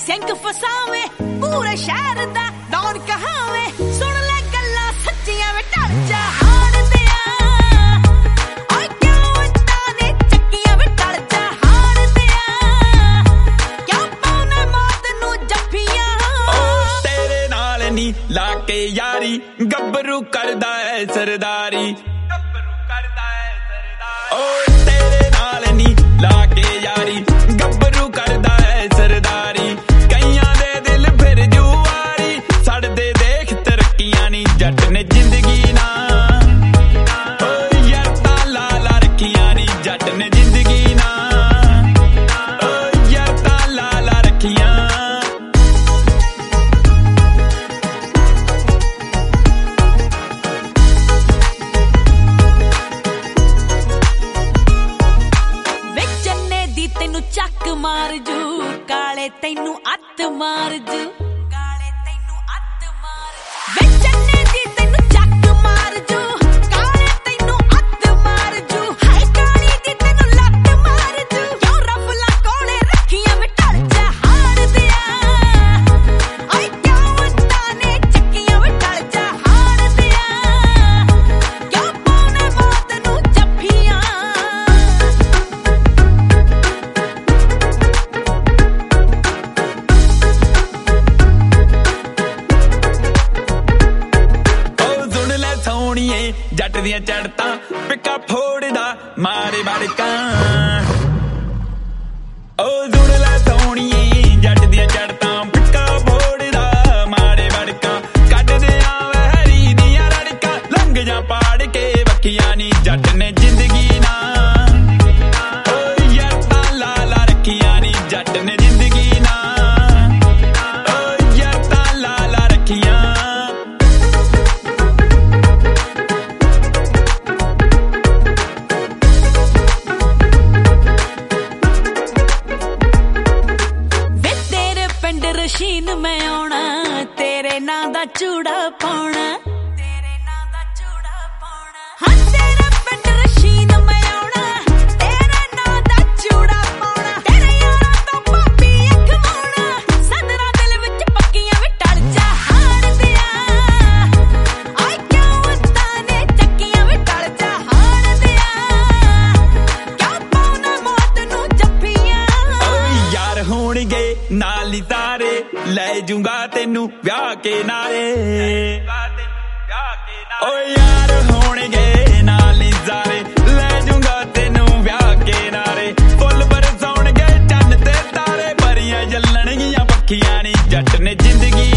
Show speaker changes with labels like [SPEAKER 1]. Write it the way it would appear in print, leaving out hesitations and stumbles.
[SPEAKER 1] sink फसावे पूरे शहर दा डॉन कहावे सुन ले गल्ला सच्चियां वे टल जा हाण दिया ओए क्यों ताने चक्कियां वे टल जा हाण दिया क्यों पाउने मौत नू जफ्फियां
[SPEAKER 2] तेरे नाल नी लाके यारी गब्बरू करदा है सरदारी ओ तेरे नाल नी लाके यारी गब्बरू करदा है सरदारी कईयां दे दिल फिर जुआरी सड़दे देख तरक्कियां नी जट ने जिंदगी ना ओ यार ताला ला रखियां नी जट ने जिंदगी ना ओ यार ताला ला रखियां
[SPEAKER 1] ਤੈਨੂੰ ਚੱਕ ਮਾਰ ਜੂ ਕਾਲੇ ਤੈਨੂੰ ਅੱਤ ਮਾਰ ਜੂ ਕਾਲੇ ਤੈਨੂੰ ਅੱਤ ਮਾਰ ਜੂ ਵੇ ਚੰਨੇ ਦੀ ਤੈਨੂੰ ਚੱਕ ਮਾਰ ਜੂ ਕਾਲੇ ਤੈਨੂੰ ਅੱਤ ਮਾਰ ਜੂ ਹਾਏ ਕਾਲੀ ਦੀ ਤੈਨੂੰ ਲੱਤ ਮਾਰ ਜੂ ਕਿਉਂ ਰਫਲਾ ਕੋਲੇ ਰੱਖੀਆਂ ਵੇ ਟਲ ਜਾ ਹਾਰ ਦਿਆ ਓਏ ਕਿਉਂ ਤਾਨੇ ਚੱਕੀਆਂ ਵੇ ਟਲ ਜਾ ਹਾਰ ਦਿਆ ਕਿਉਂ ਪਾਉਣੇ ਮੌਤ ਨੂੰ ਜੱਫੀਆਂ जट दियां चढ़तां पिका फोड़दा मारे बड़कां ओ सुन लै सोहणीए जट दियां चढ़तां पिका फोड़दा मारे बड़कां कड्डदे आवे हरी दियां रड़कां लंघ जा पाड़ के वक्खियां नी जट ने जिंदगी ना ओ यार ताला ला रखियां नी जट ने जिंदगी ना ओ यार ताला ला रखियां रशीन मैं आना तेरे नां दा चूड़ा पाउणा तेरे नां दा चूड़ा पाउणा हां तेरे पिंड रशीन मैं आना तेरे नां दा चूड़ा पाउणा तेरे यारां तो पापी अख माउणा सदरा दिल विच पक्कियां वे टल जा हाण दिया ओए क्यों ताने चक्कियां वे टल जा हाण दिया क्यों पाउणा मौत नू जफ्फियां ओ यार होणगे नाल ही तारे ਲੈ ਜੂੰਗਾ ਤੈਨੂੰ ਵਿਆਹ ਕੇ ਨਾਲੇ ਓ ਯਾਰ ਹੋਣਗੇ ਨਾਲ ਹੀ ਸਾਰੇ ਲੈ ਜੂੰਗਾ ਤੈਨੂੰ ਵਿਆਹ ਕੇ ਨਾਲੇ ਫੁੱਲ ਬਰਸਾਉਣਗੇ ਚੰਨ ਤੇ ਤਾਰੇ ਭਰੀਆਂ ਜਲਣਗੀਆਂ ਪੱਖੀਆਂ ਨੀ ਜੱਟ ਨੇ ਜ਼ਿੰਦਗੀ